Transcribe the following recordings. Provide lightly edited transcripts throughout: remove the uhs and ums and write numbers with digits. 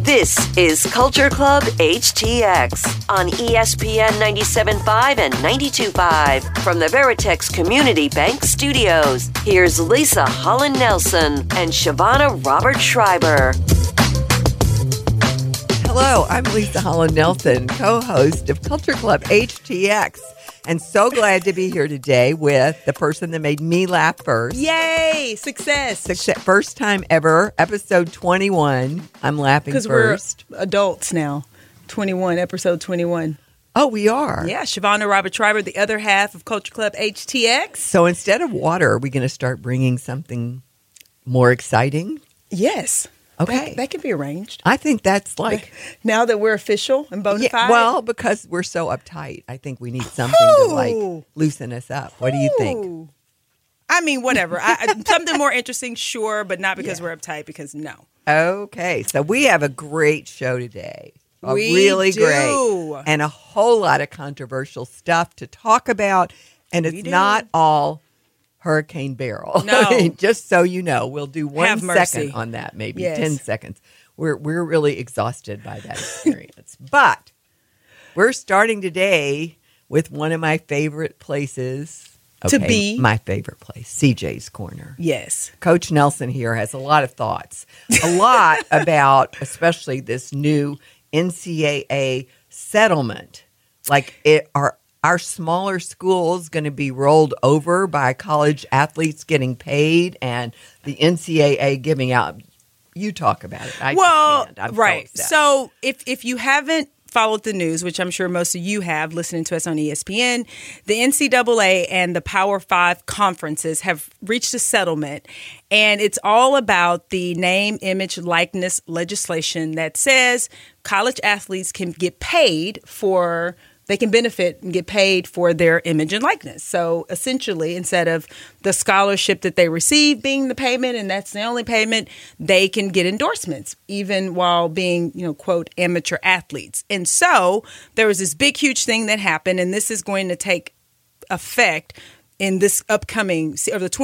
This is Culture Club HTX on ESPN 97.5 and 92.5 from the Veritex Community Bank Studios. Here's Lisa Holland Nelson and Shavonna Robert Schreiber. Hello, I'm Lisa Holland Nelson, co-host of Culture Club HTX. And so glad to be here today with the person that made me laugh first. Yay! Success. First time ever, episode 21. I'm laughing first. Because we're adults now. 21, episode 21. Oh, we are? Yeah, Shavonna Robert Schreiber, the other half of Culture Club HTX. So instead of water, are we going to start bringing something more exciting? Yes. Okay. That can be arranged. I think that's like... Now that we're official and bona fide? Well, because we're so uptight, I think we need something to like loosen us up. What do you think? I mean, whatever. Something more interesting, sure, but not because we're uptight, because no. Okay, so we have a great show today. We do. Great. And a whole lot of controversial stuff to talk about. And it's not all Hurricane Beryl. No. Just so you know, we'll do Have 1 mercy. second on that, maybe Yes. 10 seconds. We're really exhausted by that experience. But we're starting today with one of my favorite places. To be. My favorite place, CJ's Corner. Yes. Coach Nelson here has a lot of thoughts. A lot about especially this new NCAA settlement. Like our smaller schools going to be rolled over by college athletes getting paid and the NCAA giving out. You talk about it. I'm right. So if you haven't followed the news, which I'm sure most of you have listening to us on ESPN, the NCAA and the Power 5 conferences have reached a settlement, and it's all about the name, image, likeness legislation that says college athletes can get paid for they can benefit and get paid for their image and likeness. So essentially, instead of the scholarship that they receive being the payment, and that's the only payment, they can get endorsements, even while being, quote, amateur athletes. And so there was this big, huge thing that happened, and this is going to take effect in this upcoming, or the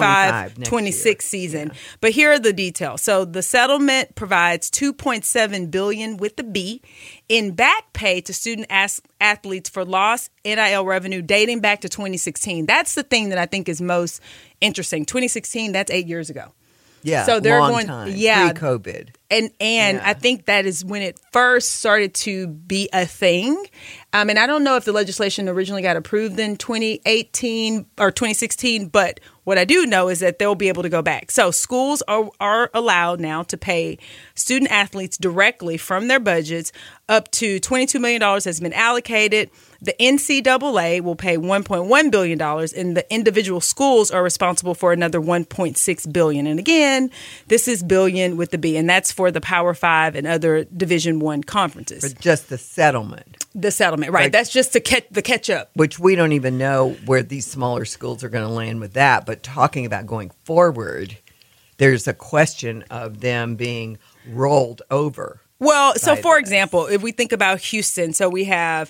2025-26 season. Yeah. But here are the details. So the settlement provides $2.7 billion with the B in back pay to student athletes for lost NIL revenue dating back to 2016. That's the thing that I think is most interesting. 2016, that's 8 years ago. Yeah, so they're long time, pre-COVID. And I think that is when it first started to be a thing. And I don't know if the legislation originally got approved in 2018 or 2016, but what I do know is that they'll be able to go back. So schools are allowed now to pay student athletes directly from their budgets. Up to $22 million has been allocated. The NCAA will pay $1.1 billion, and the individual schools are responsible for another $1.6 billion. And again, this is billion with the B, and that's for the Power 5 and other Division I conferences. For just the settlement. The settlement, right. That's just to catch up. Which we don't even know where these smaller schools are going to land with that. But talking about going forward, there's a question of them being rolled over. Well, so for example, if we think about Houston, so we have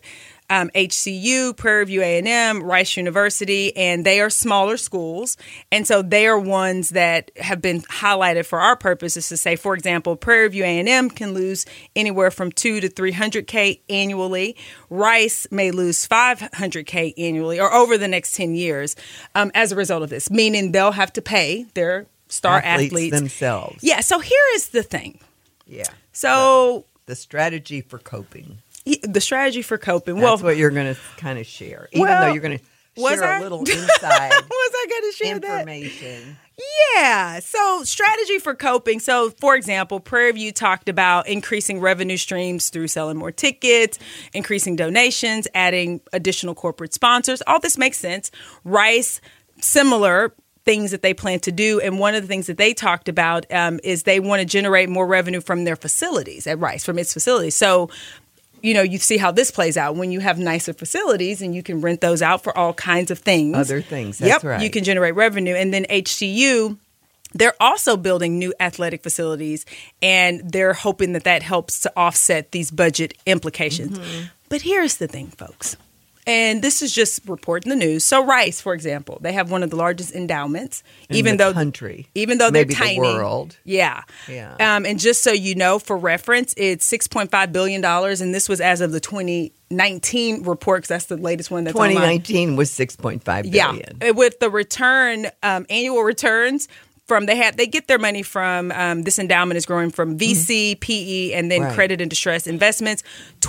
HCU, Prairie View A&M, Rice University, and they are smaller schools. And so they are ones that have been highlighted for our purposes to say, for example, Prairie View A&M can lose anywhere from $200K to $300K annually. Rice may lose $500K annually or over the next 10 years as a result of this, meaning they'll have to pay their star athletes themselves. Yeah. So here is the thing. Yeah. So the strategy for coping. The strategy for coping. That's what you're going to kind of share, even though you're going to share a little inside was I going to share information. Yeah. So strategy for coping. So, for example, Prairie View talked about increasing revenue streams through selling more tickets, increasing donations, adding additional corporate sponsors. All this makes sense. Rice, similar things that they plan to do. And one of the things that they talked about is they want to generate more revenue from their facilities at Rice, from its facilities. So, you see how this plays out when you have nicer facilities and you can rent those out for all kinds of things. Other things, that's right. You can generate revenue. And then HCU, they're also building new athletic facilities, and they're hoping that helps to offset these budget implications. Mm-hmm. But here's the thing, folks. And this is just reporting the news. So Rice, for example, they have one of the largest endowments, In even the though country, even though maybe they're tiny. the world. Yeah. And just so you know, for reference, it's $6.5 billion, and this was as of the 2019 report, because that's the latest one that's 2019 online. was $6.5 billion. Yeah, with the return, annual returns. They get their money from this endowment is growing from VC, PE, and then credit and distress investments,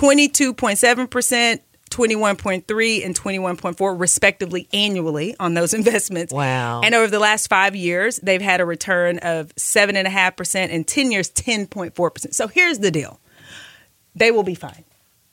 22.7%, 21.3 and 21.4 respectively annually on those investments. Wow. And over the last 5 years, they've had a return of 7.5% and 10 years, 10.4%. So here's the deal. They will be fine.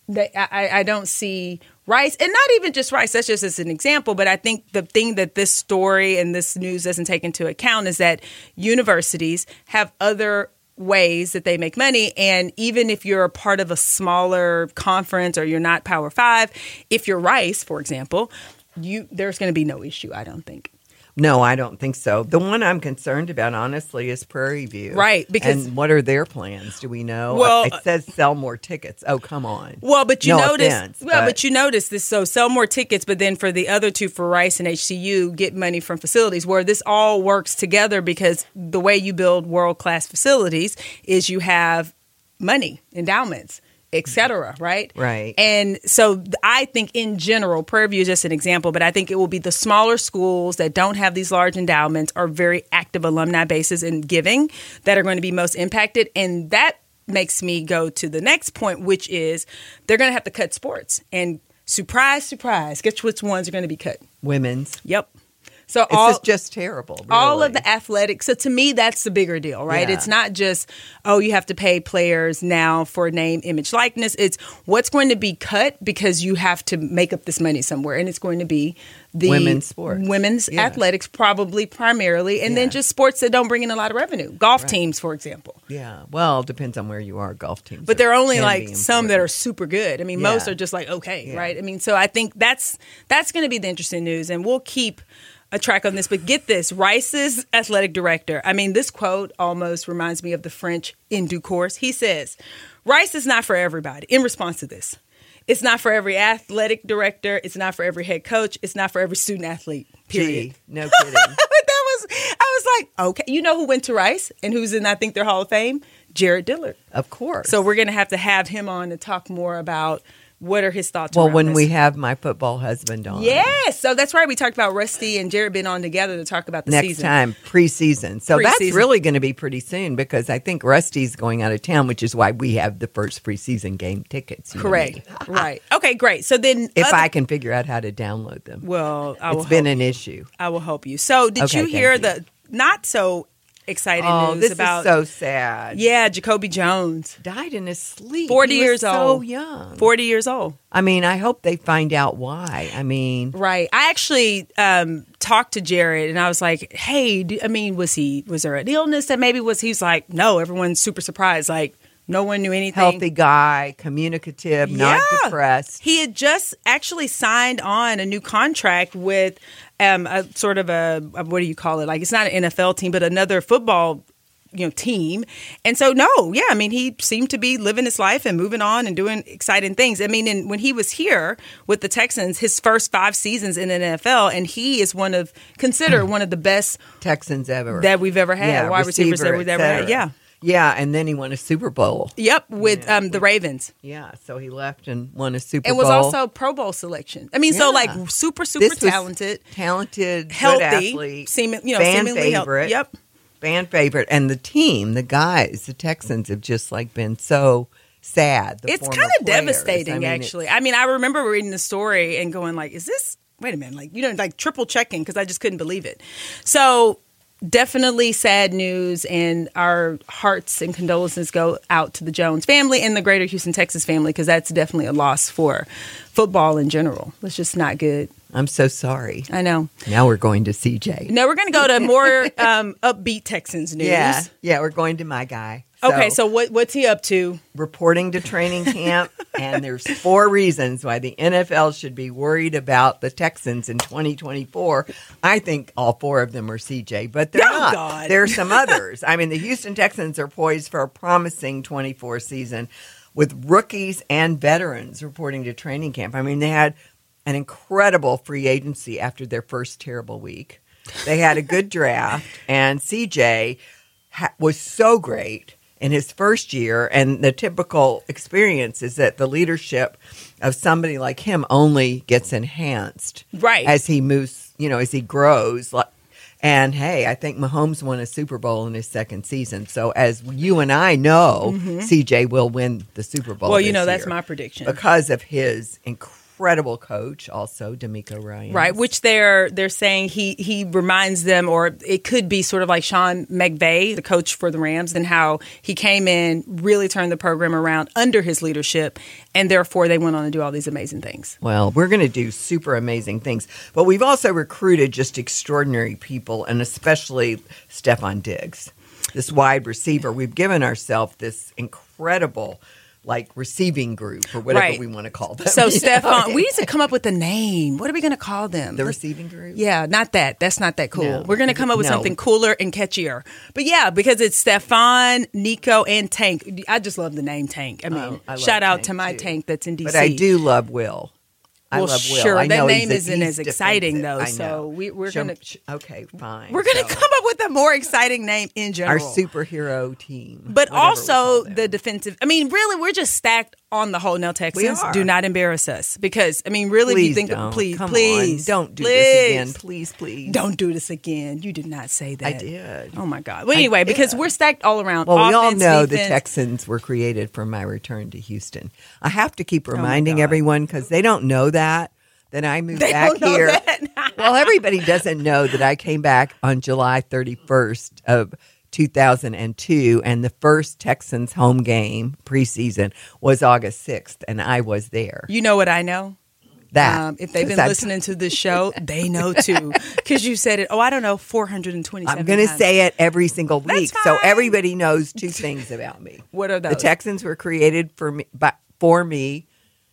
I don't see Rice, and not even just Rice, that's just as an example, but I think the thing that this story and this news doesn't take into account is that universities have other ways that they make money. And even if you're a part of a smaller conference or you're not Power Five, if you're Rice, for example, there's going to be no issue, I don't think. No, I don't think so. The one I'm concerned about, honestly, is Prairie View. Right. And what are their plans? Do we know? Well, it says sell more tickets. Oh, come on. Well, but you notice. But you notice this. So sell more tickets, but then for the other two, for Rice and HCU, get money from facilities, where this all works together, because the way you build world-class facilities is you have money, endowments, et cetera, right? Right. And so I think in general, Prairie View is just an example, but I think it will be the smaller schools that don't have these large endowments or very active alumni bases in giving that are going to be most impacted. And that makes me go to the next point, which is they're going to have to cut sports. And surprise, surprise, guess which ones are going to be cut? Women's. Yep. So it's just terrible. Really. All of the athletics. So to me, that's the bigger deal, right? Yeah. It's not just, you have to pay players now for name, image, likeness. It's what's going to be cut because you have to make up this money somewhere. And it's going to be the women's sports. Women's athletics, probably primarily. And then just sports that don't bring in a lot of revenue. Golf teams, for example. Yeah. Well, it depends on where you are. Golf teams. But there are only like some that are super good. I mean, most are just like, okay, right? I mean, so I think that's going to be the interesting news. And we'll keep a track on this, but get this, Rice's athletic director. I mean, this quote almost reminds me of the French in due course. He says, Rice is not for everybody. In response to this, it's not for every athletic director. It's not for every head coach. It's not for every student athlete, period. Gee, no kidding. I was like, okay. You know who went to Rice and who's in, I think, their Hall of Fame? Jared Dillard. Of course. So we're going to have him on to talk more about what are his thoughts around when this? we have my football husband on. Yes. So that's right. We talked about Rusty and Jared being on together to talk about the Next season. time, preseason. So that's Preseason. really going to be pretty soon, because I think Rusty's going out of town, which is why we have the first preseason game tickets. Correct. Right. Okay, great. So then if I can figure out how to download them. Well, it's been an issue. I will help you. So did you hear the not so exciting news this about is so sad. Yeah, Jacoby Jones died in his sleep. 40 He was years so old. young. 40 years old. I mean, I hope they find out why. I mean, right. I actually talked to Jared and I was like, "Hey, was there an illness that maybe was?" He's like, "No, everyone's super surprised. Like, no one knew anything." Healthy guy, communicative, not depressed. He had just actually signed on a new contract with a sort of a what do you call it? Like, it's not an NFL team, but another football team. And so, he seemed to be living his life and moving on and doing exciting things. I mean, when he was here with the Texans, his first 5 seasons in the NFL, and he is considered one of the best Texans ever that we've ever had, wide receivers that we've ever had. Yeah. Yeah, and then he won a Super Bowl. Yep, with the Ravens. Yeah, so he left and won a Super Bowl. And was also Pro Bowl selection. I mean, so like super talented, healthy, good athlete, fan seemingly favorite. Yep, fan favorite. And the team, the guys, the Texans have just like been so sad. It's kind of devastating, actually. I mean, I remember reading the story and going like, "Is this? Wait a minute!" Like triple checking because I just couldn't believe it. So. Definitely sad news, and our hearts and condolences go out to the Jones family and the greater Houston, Texas family, because that's definitely a loss for football in general. It's just not good. I'm so sorry. I know. Now we're going to CJ. No, we're going to go to more upbeat Texans news. Yeah, we're going to my guy. Okay, so what's he up to? Reporting to training camp, and there's 4 reasons why the NFL should be worried about the Texans in 2024. I think all 4 of them are CJ, but they're not. God. There are some others. I mean, the Houston Texans are poised for a promising 24 season with rookies and veterans reporting to training camp. I mean, they had an incredible free agency after their first terrible week. They had a good draft, and CJ was so great in his first year. And the typical experience is that the leadership of somebody like him only gets enhanced as he moves, as he grows. And hey, I think Mahomes won a Super Bowl in his second season. So as you and I know, CJ will win the Super Bowl. Well, this that's year my prediction. because of his incredible coach, also D'Amico Ryans. Right, which they're saying he reminds them, or it could be sort of like Sean McVay, the coach for the Rams, and how he came in, really turned the program around under his leadership, and therefore they went on to do all these amazing things. Well, we're going to do super amazing things, but we've also recruited just extraordinary people, and especially Stephon Diggs, this wide receiver. We've given ourselves this incredible receiving group or whatever we want to call them. So Stephon, we need to come up with a name. What are we going to call them? The receiving group? Yeah, not that. That's not that cool. No. We're going to come up with something cooler and catchier. But yeah, because it's Stephon, Nico, and Tank. I just love the name Tank. I mean, shout out to my Tank that's in DC. But I do love Will. I love Will. Sure, I know that name he's isn't as exciting defensive. though. So we're going to. Okay, fine. We're going to come up with a more exciting name in general. Our superhero team. But also the defensive. I mean, really, we're just stacked on the whole. Now, Texans, do not embarrass us. Because, I mean, really, please if you think, don't. please, Come please. on. Don't do this again. Please. Don't do this again. You did not say that. I did. Oh, my God. Well, anyway, because we're stacked all around. Well, we all Offense, know defense. the Texans were created for my return to Houston. I have to keep reminding everyone because they don't know that I moved back here. Well, everybody doesn't know that I came back on July 31st of 2002, and the first Texans home game preseason was August 6th, and I was there. You know what I know? That if they've been listening to this show, they know too. Because you said it, I don't know, 427 I'm going to say it every single week. That's so fine. everybody knows two things about me. What are those? The Texans were created for me.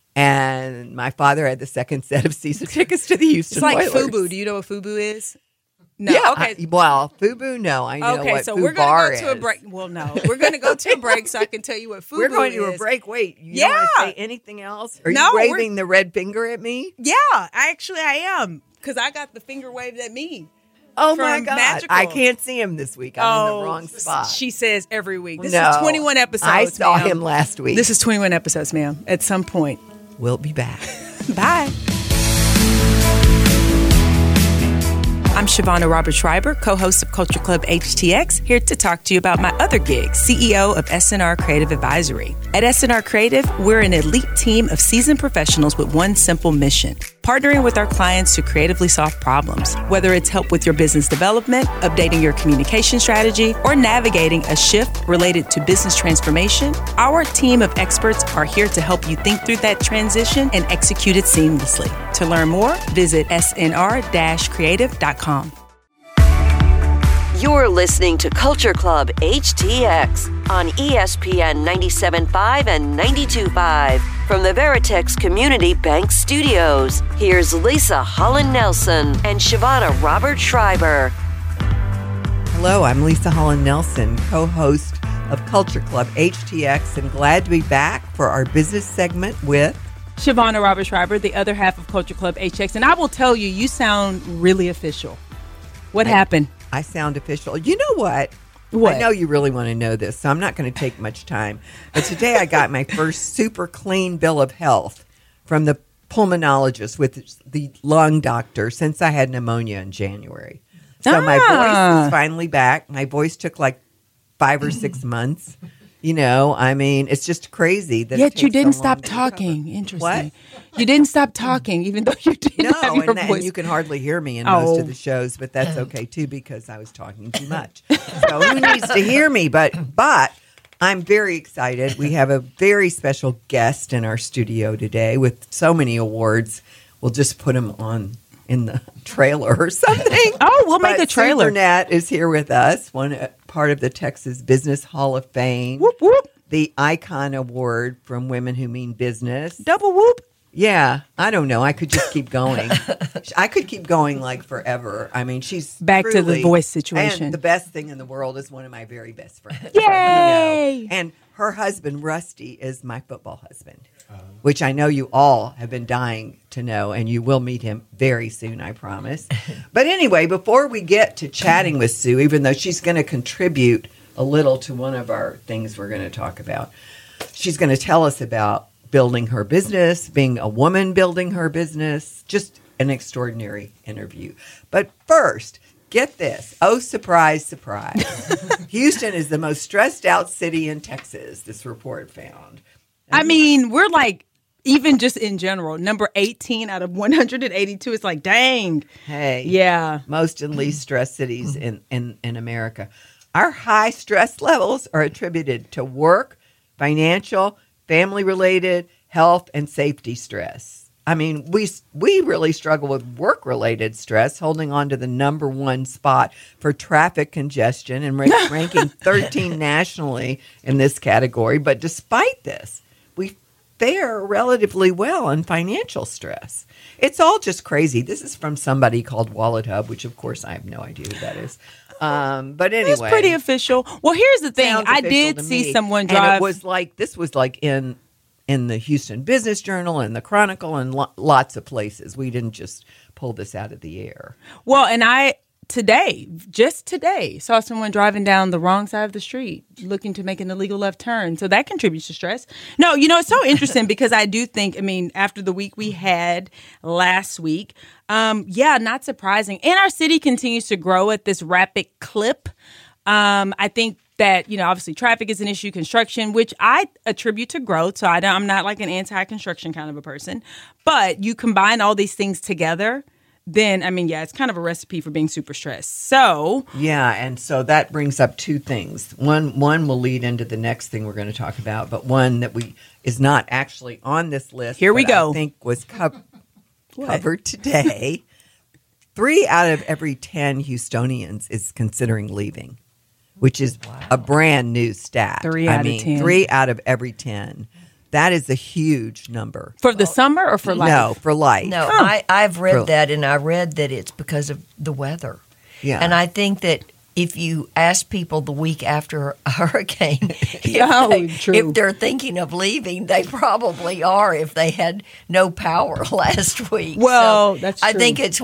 And my father had the second set of season tickets to the Houston Oilers. It's like FUBU. Do you know what FUBU is? No. Yeah. Okay. FUBU, no. I know what so FUBAR we're going to is. go to a break. Well, no. We're going to go to a break so I can tell you what FUBU is. We're going to a break. Wait, you don't want to say anything else? Are you waving the red finger at me? Yeah, I am. Because I got the finger waved at me. Oh, my God. Magical. I can't see him this week. I'm in the wrong spot. She says every week. This is 21 episodes, I saw ma'am. him last week. This is 21 episodes, ma'am. At some point. We'll be back. Bye. I'm Shavonna Robert Schreiber, co-host of Culture Club HTX, here to talk to you about my other gig, CEO of SNR Creative Advisory. At SNR Creative, we're an elite team of seasoned professionals with one simple mission: partnering with our clients to creatively solve problems. Whether it's help with your business development, updating your communication strategy, or navigating a shift related to business transformation, our team of experts are here to help you think through that transition and execute it seamlessly. To learn more, visit snr-creative.com. You're listening to Culture Club HTX on ESPN 97.5 and 92.5 from the Veritex Community Bank Studios. Here's Lisa Holland-Nelson and Shavonna Robert Schreiber. Hello, I'm Lisa Holland-Nelson, co-host of Culture Club HTX, and glad to be back for our business segment with Shavonna Robert Schreiber, the other half of Culture Club HTX. And I will tell you, you sound really official. What happened? I sound official. You know what? What? I know you really want to know this, so I'm not going to take much time. But today I got my first super clean bill of health from the pulmonologist with the lung doctor since I had pneumonia in January. So my voice is finally back. My voice took like 5 or 6 months. You know, I mean, it's just crazy that. Yet you didn't stop talking. Interesting. What? You didn't stop talking, even though you didn't have your voice. And you can hardly hear me in most of the shows, but that's okay too because I was talking too much. So who needs to hear me? But I'm very excited. We have a very special guest in our studio today with so many awards. We'll just put him on in the trailer or something. Oh, we'll make a trailer. Burnett is here with us, one part of the Texas Business Hall of Fame. Whoop, whoop. The Icon Award from Women Who Mean Business. Double whoop. Yeah, I don't know. I could just keep going. I could keep going like forever. I mean, she's back to the voice situation. And the best thing in the world is one of my very best friends. Yay! You know? And her husband, Rusty, is my football husband. which I know you all have been dying to know, and you will meet him very soon, I promise. But anyway, before we get to chatting with Sue, even though she's going to contribute a little to one of our things we're going to talk about, she's going to tell us about building her business, being a woman building her business, just an extraordinary interview. But first, get this. Oh, surprise, surprise. Houston is the most stressed out city in Texas, this report found. I mean, we're like, even just in general, number 18 out of 182. It's like, dang. Hey. Yeah. Most and least stressed cities in America. Our high stress levels are attributed to work, financial, family-related, health, and safety stress. I mean, we really struggle with work-related stress, holding on to the number one spot for traffic congestion and ranking 13 nationally in this category. But despite this, we fare relatively well in financial stress. It's all just crazy. This is from somebody called Wallet Hub, which, of course, I have no idea who that is. But anyway. It's pretty official. Well, here's the thing. I did see someone drive. And this was like in the Houston Business Journal and the Chronicle and lots of places. We didn't just pull this out of the air. Well, and just today, saw someone driving down the wrong side of the street looking to make an illegal left turn. So that contributes to stress. No, it's so interesting because I do think, after the week we had last week, not surprising. And our city continues to grow at this rapid clip. I think that, obviously traffic is an issue, construction, which I attribute to growth. So I'm not like an anti-construction kind of a person. But you combine all these things together, then, it's kind of a recipe for being super stressed. So. Yeah, and so that brings up two things. One will lead into the next thing we're going to talk about, but one that is not actually on this list. Here we go. I think was covered today. 3 out of every 10 Houstonians is considering leaving, which is a brand new stat. 3 out of 10. 3 out of every 10. That is a huge number. For the summer or for life? No, for life. No, I've read that, and I read that it's because of the weather. Yeah. And I think that if you ask people the week after a hurricane, if they're thinking of leaving, they probably are if they had no power last week. Well, so that's true. I think it's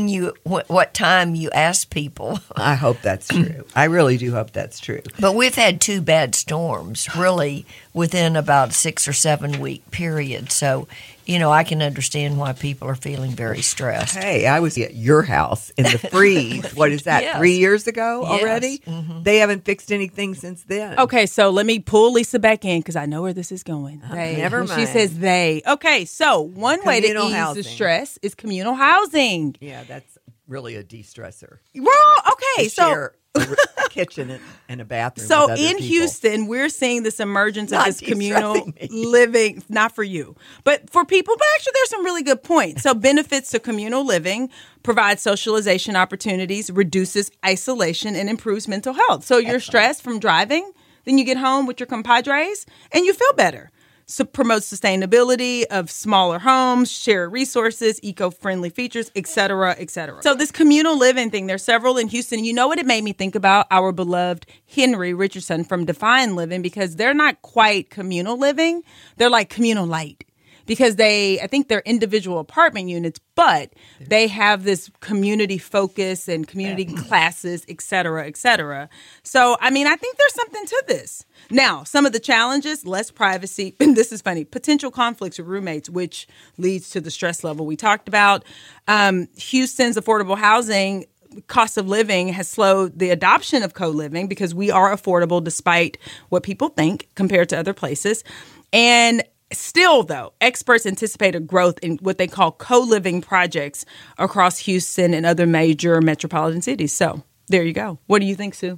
what time you ask people. I hope that's true. I really do hope that's true. But we've had 2 bad storms, really, within about 6 or 7 week period. So, I can understand why people are feeling very stressed. Hey, I was at your house in the freeze. What is that, Yes. 3 years ago already? Yes. Mm-hmm. They haven't fixed anything since then. Okay, so let me pull Lisa back in because I know where this is going. Never mind. She says they. Okay, so one way to ease housing. the stress is communal housing. Yeah, that's really a de-stressor. Well, okay, so share a kitchen and a bathroom. So with other in people. Houston, we're seeing this emergence of Not this communal de-stressing me. living, not for you, but for people. But actually, there's some really good points. So benefits to communal living, provides socialization opportunities, reduces isolation, and improves mental health. So you're stressed from driving, then you get home with your compadres, and you feel better. So promotes sustainability of smaller homes, shared resources, eco-friendly features, et cetera, et cetera. So this communal living thing, there's several in Houston. You know what it made me think about? Our beloved Henry Richardson from Define Living, because they're not quite communal living. They're like communal light. Because I think they're individual apartment units, but they have this community focus and community classes, et cetera, et cetera. So, I think there's something to this. Now, some of the challenges, less privacy, and this is funny, potential conflicts with roommates, which leads to the stress level we talked about. Houston's affordable housing cost of living has slowed the adoption of co-living because we are affordable despite what people think compared to other places. And still, though, experts anticipate a growth in what they call co-living projects across Houston and other major metropolitan cities. So there you go. What do you think, Sue?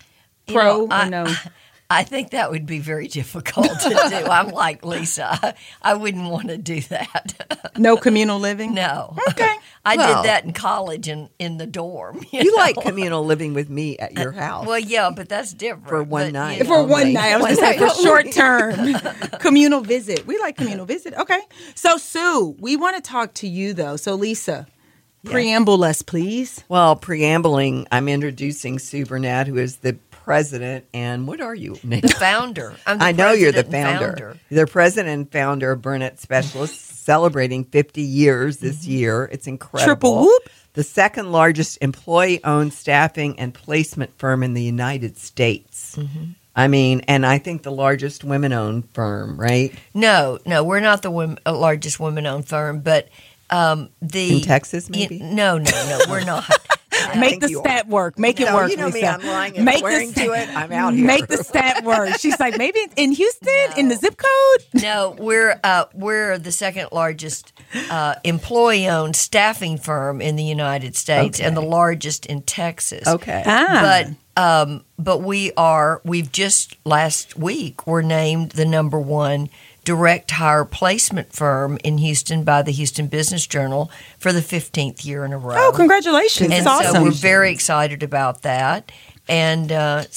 Pro or no? I think that would be very difficult to do. I'm like Lisa. I wouldn't want to do that. No communal living? No. Okay. I did that in college in the dorm. You like communal living with me at your house. Well, yeah, but that's different. For one night. For one night. I was going to say for short term. Communal visit. We like communal visit. Okay. So, Sue, we want to talk to you, though. So, Lisa, preamble us, please. Well, preambling, I'm introducing Sue Burnett, who is the president, and what are you? The founder. I know you're the president and founder. The president and founder of Burnett Specialists, celebrating 50 years this year. It's incredible. Triple whoop. The second largest employee-owned staffing and placement firm in the United States. I mean, and I think the largest women-owned firm, right? No, we're not the largest women-owned firm, but in Texas, maybe? No, we're not. Make the stat work. Make it work. You know Lisa. me, I'm lying and swearing to it. I'm out here. Make the stat work. She's like, maybe it's in Houston, in the zip code. No, we're the second largest employee-owned staffing firm in the United States, and the largest in Texas. Okay, but we've just last week were named the number one direct hire placement firm in Houston by the Houston Business Journal for the 15th year in a row. Oh, congratulations. And That's awesome. So we're very excited about that. And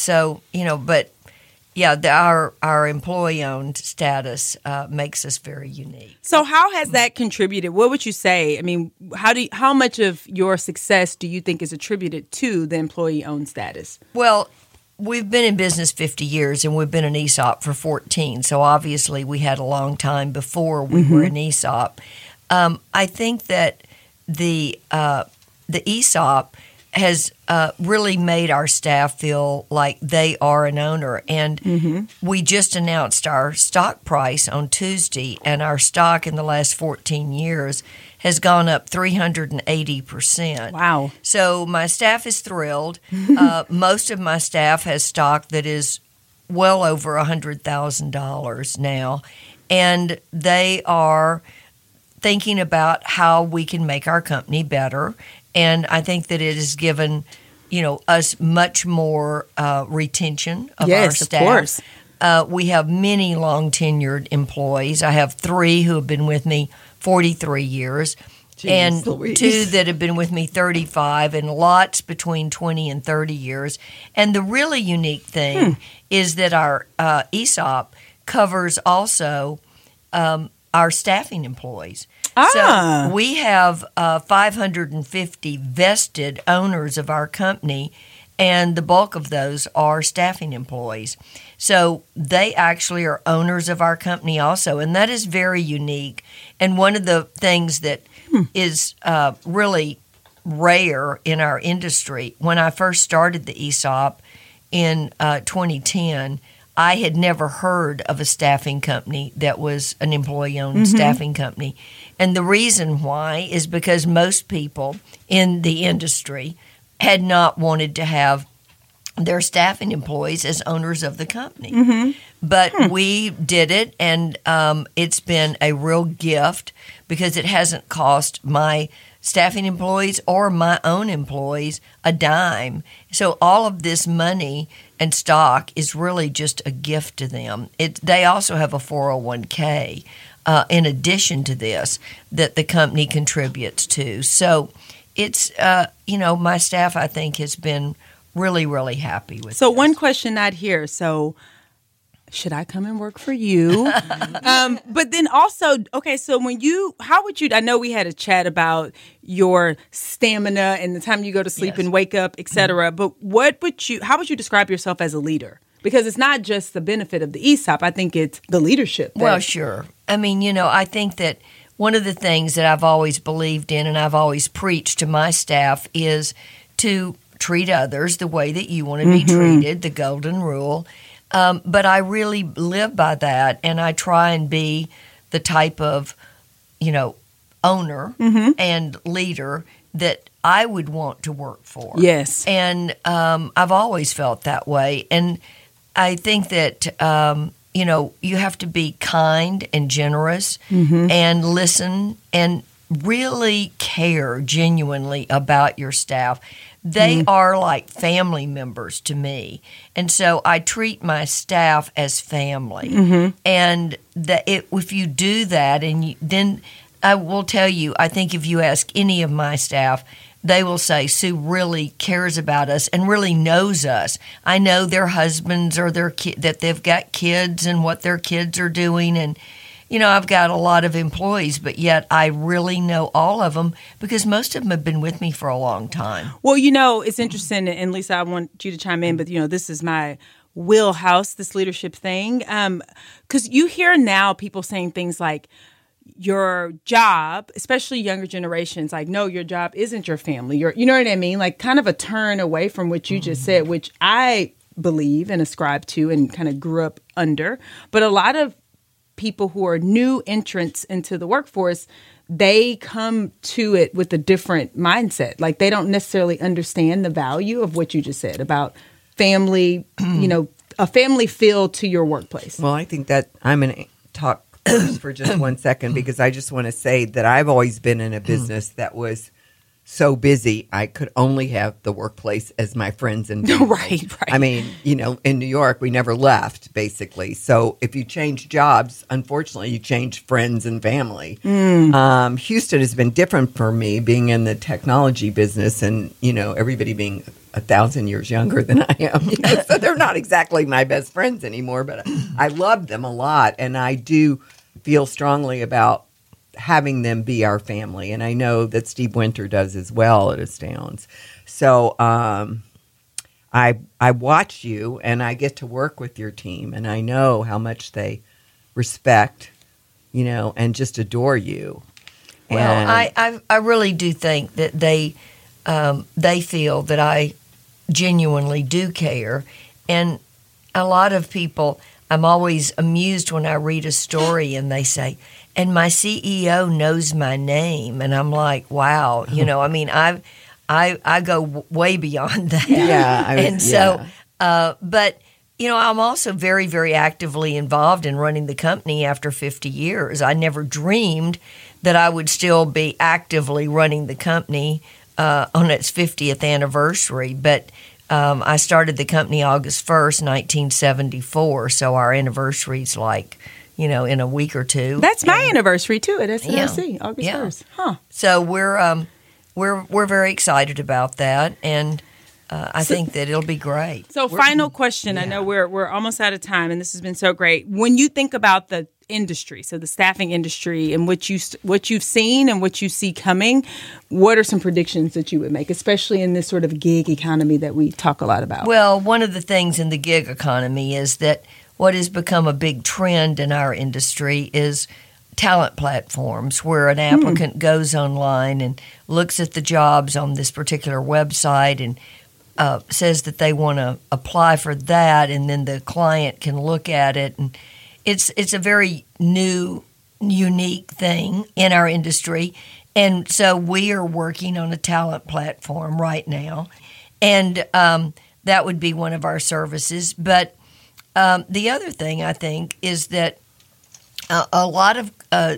our employee-owned status makes us very unique. So how has that contributed? What would you say? I mean, how much of your success do you think is attributed to the employee-owned status? Well, we've been in business 50 years, and we've been an ESOP for 14. So obviously we had a long time before we were an ESOP. I think that the ESOP has really made our staff feel like they are an owner. And we just announced our stock price on Tuesday, and our stock in the last 14 years has gone up 380%. Wow. So my staff is thrilled. Most of my staff has stock that is well over $100,000 now, and they are thinking about how we can make our company better. And I think that it has given, us much more retention of our staff. Yes, of course. We have many long-tenured employees. I have 3 who have been with me 43 years, and Louise. 2 that have been with me 35, and lots between 20 and 30 years. And the really unique thing is that our ESOP covers also our staffing employees. So we have 550 vested owners of our company, and the bulk of those are staffing employees. So they actually are owners of our company also, and that is very unique. And one of the things that is really rare in our industry, when I first started the ESOP in 2010, I had never heard of a staffing company that was an employee-owned staffing company. And the reason why is because most people in the industry had not wanted to have their staffing employees as owners of the company. But we did it, and it's been a real gift because it hasn't cost my staffing employees or my own employees a dime. So all of this money and stock is really just a gift to them. They also have a 401k in addition to this that the company contributes to. So it's, my staff, I think, has been really, really happy with So this. one question not here. So should I come and work for you? But then also, okay, so how would you, I know we had a chat about your stamina and the time you go to sleep and wake up, et cetera, but how would you describe yourself as a leader? Because it's not just the benefit of the ESOP. I think it's the leadership. Well, sure. I mean, I think that one of the things that I've always believed in and I've always preached to my staff is to treat others the way that you want to be treated, the golden rule. But I really live by that, and I try and be the type of, owner and leader that I would want to work for. Yes. And I've always felt that way. And I think that, you have to be kind and generous and listen and really care genuinely about your staff. They are like family members to me. And so I treat my staff as family. And if you do that, then I will tell you, I think if you ask any of my staff, they will say Sue really cares about us and really knows us. I know their husbands or that they've got kids and what their kids are doing. And, I've got a lot of employees, but yet I really know all of them because most of them have been with me for a long time. Well, it's interesting, and Lisa, I want you to chime in, but this is my wheelhouse, this leadership thing, because you hear now people saying things like, your job, especially younger generations, like, no, your job isn't your family. You know what I mean? Like, kind of a turn away from what you just said, which I believe and ascribe to and kind of grew up under. But a lot of people who are new entrants into the workforce, they come to it with a different mindset. Like, they don't necessarily understand the value of what you just said about family, a family feel to your workplace. Well, I think that I'm going to talk first for just 1 second because I just want to say that I've always been in a business that was so busy I could only have the workplace as my friends and family. Right. I mean, in New York, we never left, basically. So if you change jobs, unfortunately, you change friends and family. Houston has been different for me, being in the technology business and, everybody being 1,000 years younger than I am. So they're not exactly my best friends anymore, but I love them a lot. And I do feel strongly about having them be our family. And I know that Steve Winter does as well at Astounds. So I watch you and I get to work with your team and I know how much they respect, and just adore you. Well, I really do think that they feel that I genuinely do care. And a lot of people, I'm always amused when I read a story and they say, and my CEO knows my name. And I'm like, wow, I go way beyond that. Yeah. But, I'm also very, very actively involved in running the company after 50 years. I never dreamed that I would still be actively running the company on its 50th anniversary. But I started the company August 1st, 1974. So our anniversary's like, in a week or two. That's my anniversary too at SNOC, August 1st. Huh. So we're very excited about that, and I think that it'll be great. So final question. I know we're almost out of time, and this has been so great. When you think about the industry, so the staffing industry, and what you've seen and what you see coming, what are some predictions that you would make, especially in this sort of gig economy that we talk a lot about? Well, one of the things in the gig economy is that what has become a big trend in our industry is talent platforms where an applicant goes online and looks at the jobs on this particular website and says that they want to apply for that, and then the client can look at it. And it's a very new, unique thing in our industry. And so we are working on a talent platform right now, and that would be one of our services. But the other thing I think is that a lot of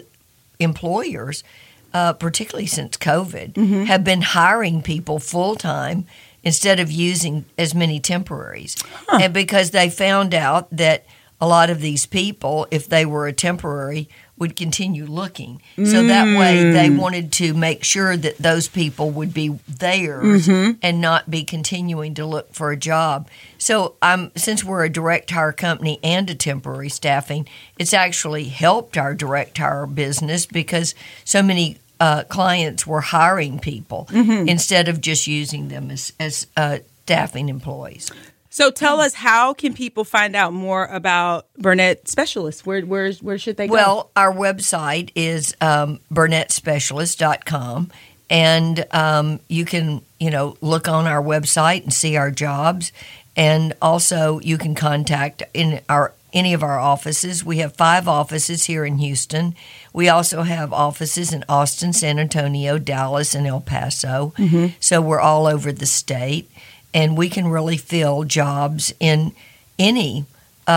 employers, particularly since COVID, have been hiring people full-time instead of using as many temporaries. And because they found out that a lot of these people, if they were a temporary, would continue looking. So that way they wanted to make sure that those people would be theirs and not be continuing to look for a job. So since we're a direct hire company and a temporary staffing, it's actually helped our direct hire business because so many clients were hiring people instead of just using them as staffing employees. So tell us, how can people find out more about Burnett Specialists? Where should they go? Well, our website is burnettspecialist.com, and you can look on our website and see our jobs, and also you can contact any of our offices. We have 5 offices here in Houston. We also have offices in Austin, San Antonio, Dallas, and El Paso. So we're all over the state. And we can really fill jobs in any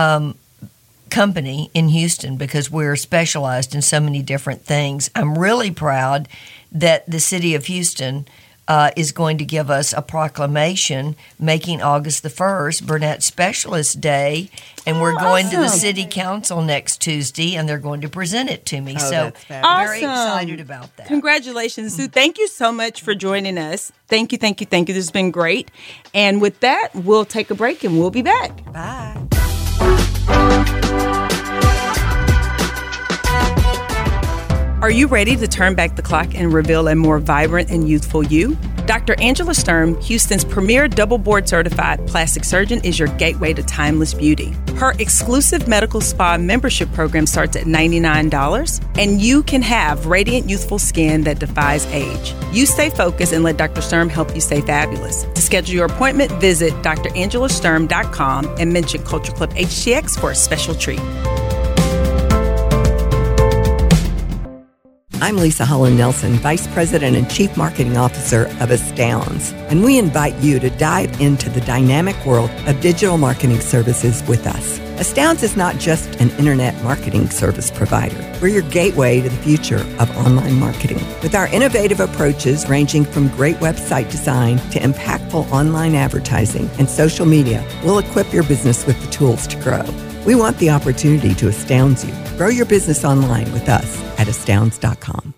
company in Houston because we're specialized in so many different things. I'm really proud that the city of Houston is going to give us a proclamation making August the 1st Burnett Specialist Day. And we're going to the city council next Tuesday, and they're going to present it to me. So very excited about that. Congratulations, Sue. Thank you so much for joining us. Thank you. This has been great. And with that, we'll take a break, and we'll be back. Bye. Are you ready to turn back the clock and reveal a more vibrant and youthful you? Dr. Angela Sturm, Houston's premier double board certified plastic surgeon, is your gateway to timeless beauty. Her exclusive medical spa membership program starts at $99, and you can have radiant, youthful skin that defies age. You stay focused and let Dr. Sturm help you stay fabulous. To schedule your appointment, visit drangela.sturm.com and mention Culture Club HTX for a special treat. I'm Lisa Holland-Nelson, Vice President and Chief Marketing Officer of Astounds, and we invite you to dive into the dynamic world of digital marketing services with us. Astounds is not just an internet marketing service provider. We're your gateway to the future of online marketing. With our innovative approaches ranging from great website design to impactful online advertising and social media, we'll equip your business with the tools to grow. We want the opportunity to astound you. Grow your business online with us at astounds.com.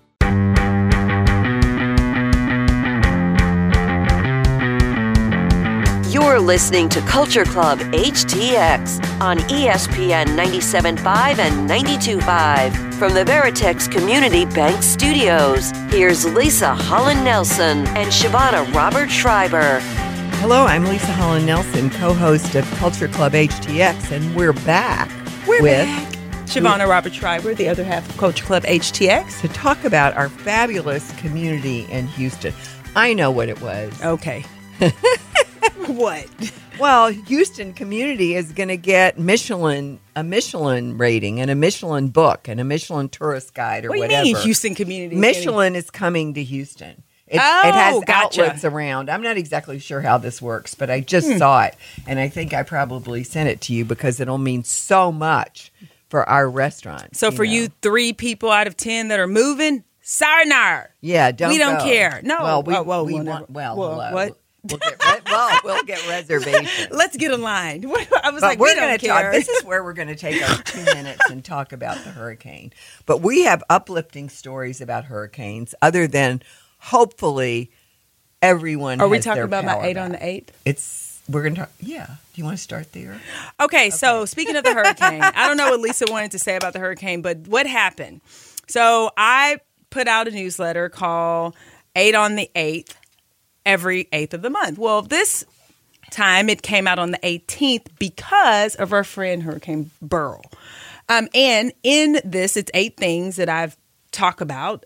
You're listening to Culture Club HTX on ESPN 97.5 and 92.5 from the Veritex Community Bank Studios. Here's Lisa Holland-Nelson and Shavonna Robert Schreiber. Hello, I'm Lisa Holland-Nelson, co-host of Culture Club HTX, and we're back with Shavonna Robert Schreiber, the other half of Culture Club HTX. to talk about our fabulous community in Houston. I know what it was. Okay. What? Well, Houston community is going to get a Michelin rating and a Michelin book and a Michelin tourist guide or What do you whatever. mean Houston community? Michelin is coming to Houston. It has outlets around. I'm not exactly sure how this works, but I just saw it, and I think I probably sent it to you because it'll mean so much for our restaurant. So for you 3 people out of 10 that are moving, sayonara. Yeah, We don't go. care. No. Well, we Whoa, want. Well, hello. what? We'll get reservations. Let's get aligned. I was But like, we're we going don't to care. talk. This is where we're going to take our 2 minutes and talk about the hurricane. But we have uplifting stories about hurricanes, other than hopefully everyone. Are we has talking their about my power 8 on back. the 8th? We're going to talk. Yeah. Do you want to start there? Okay, so speaking of the hurricane, I don't know what Lisa wanted to say about the hurricane, but what happened? So I put out a newsletter called 8 on the 8th, every 8th of the month. Well, this time it came out on the 18th because of our friend Hurricane Beryl. And in this, it's 8 things that I've talked about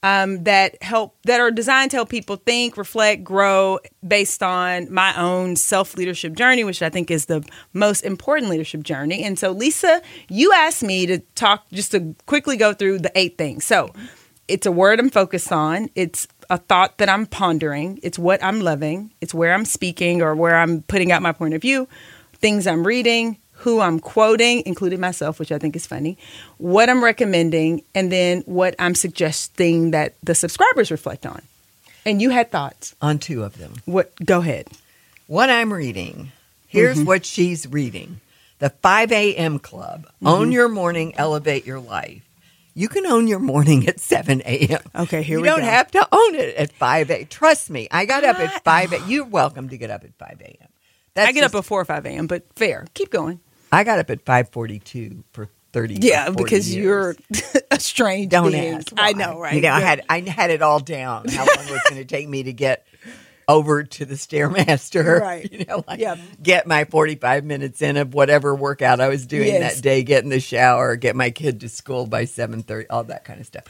that are designed to help people think, reflect, grow based on my own self-leadership journey, which I think is the most important leadership journey. And so, Lisa, you asked me to talk, just to quickly go through the 8 things. So it's a word I'm focused on. It's a thought that I'm pondering. It's what I'm loving. It's where I'm speaking or where I'm putting out my point of view, things I'm reading, who I'm quoting, including myself, which I think is funny, what I'm recommending, and then what I'm suggesting that the subscribers reflect on. And you had thoughts. On 2 of them. What? Go ahead. What I'm reading. Here's what she's reading. The 5 a.m. Club. Own your morning, elevate your life. You can own your morning at 7 a.m. Okay, here you we go. don't have to own it at 5 a.m. Trust me, I got up at 5 a.m. You're welcome to get up at 5 a.m. I get up at 4 or 5 a.m., but fair. Keep going. I got up at 5:42 for 30 Yeah, 40 because years. you're a strange Don't being. ask why. I know, right? You know, I had it all down, how long it was going to take me to get over to the Stairmaster. Right. You know, like Yeah. get my 45 minutes in of whatever workout I was doing Yes. that day, get in the shower, get my kid to school by 7:30, all that kind of stuff.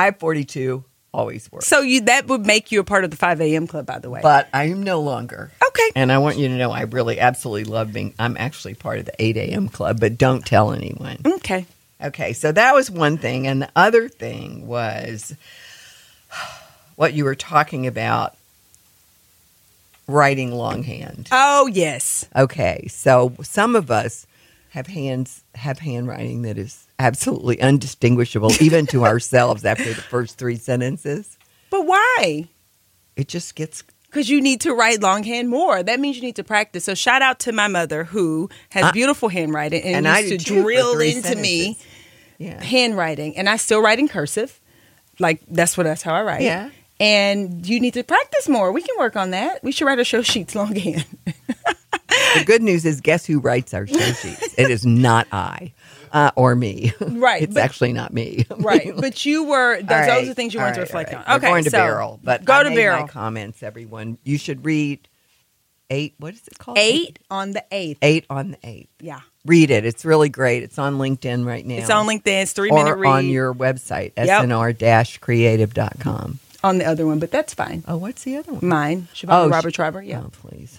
5:42 always works. So that would make you a part of the 5 a.m. club, by the way. But I am no longer. Okay. And I want you to know I really absolutely love I'm actually part of the 8 a.m. club, but don't tell anyone. Okay. Okay, so that was one thing. And the other thing was what you were talking about, writing longhand. Oh, yes. Okay, so some of us have handwriting that is absolutely undistinguishable, even to ourselves after the first 3 sentences. But why? It just gets... Because you need to write longhand more. That means you need to practice. So shout out to my mother who has beautiful handwriting and I used do to too, for drill 3 into me sentences. Yeah. handwriting. And I still write in cursive. Like, that's how I write. Yeah. And you need to practice more. We can work on that. We should write our show sheets longhand. The good news is, guess who writes our show sheets? It is not I or me. Right. It's actually not me. Right. But you were, those are things you want to all reflect right. on. Okay. We're going to so Barrel. But go I to made Barrel. my comments, everyone. You should read 8. What is it called? 8 on the 8th. 8 on the 8th. Yeah. Read it. It's really great. It's on LinkedIn right now. It's on LinkedIn. It's 3-minute or read. on your website, Yep. snr-creative.com. On the other one, but that's fine. Oh, what's the other one? Mine. Shivani Robert Schreiber. Yeah. Oh, please.